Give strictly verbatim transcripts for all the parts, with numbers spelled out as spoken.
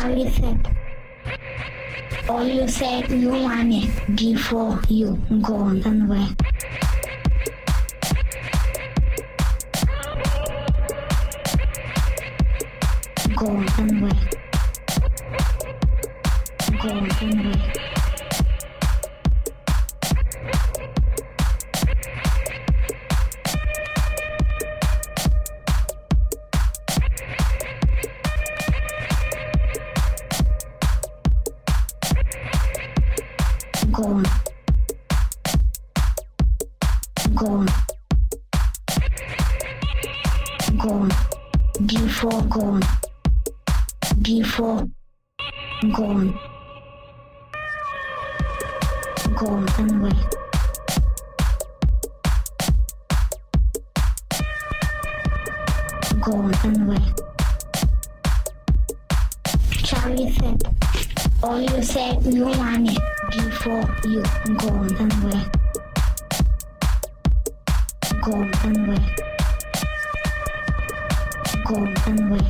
Charlie said, all you said you wanted before you gone away. Gone away. Gone away. Gone. Gone. Gone. Before gone. Before gone. Gone away. Gone away. Charlie said, all you said you wanted before you gone away. Gone away. Gone away.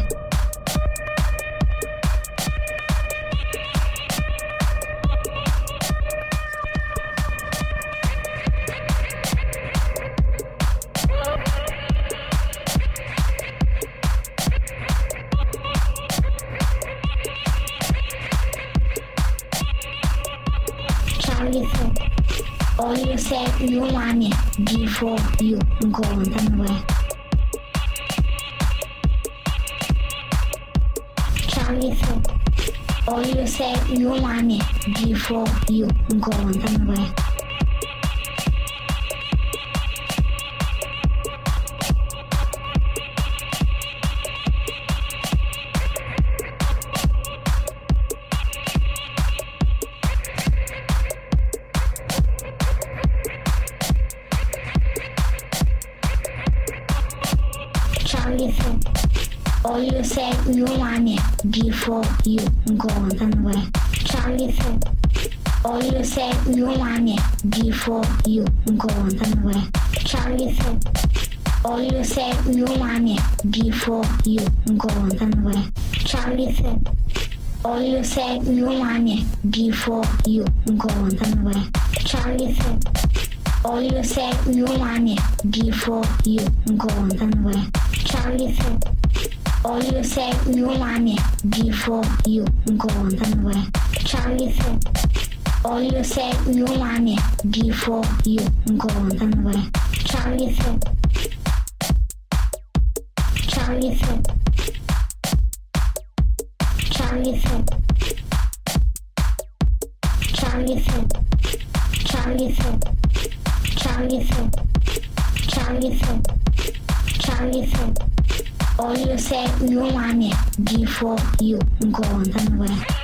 Charlie said, all you said you wanted before you gone away. Charlie said, all you said you wanted before you gone away. Charlie said, all you said you wanted before you gone away. Charlie said, all you said you wanted before you gone away. Charlie said, all you said you wanted before you gone away. Charlie said, all you said you wanted before you gone away. Charlie said, all you said you wanted before you gone away. Charlie said, all you said you wanted before you gone away. Charlie said, all you said you wanted before you gone away. Charlie said, Charlie said, Charlie said, Charlie said, Charlie said, Charlie said, Charlie said, Charlie said, all you said you wanted before you gone away.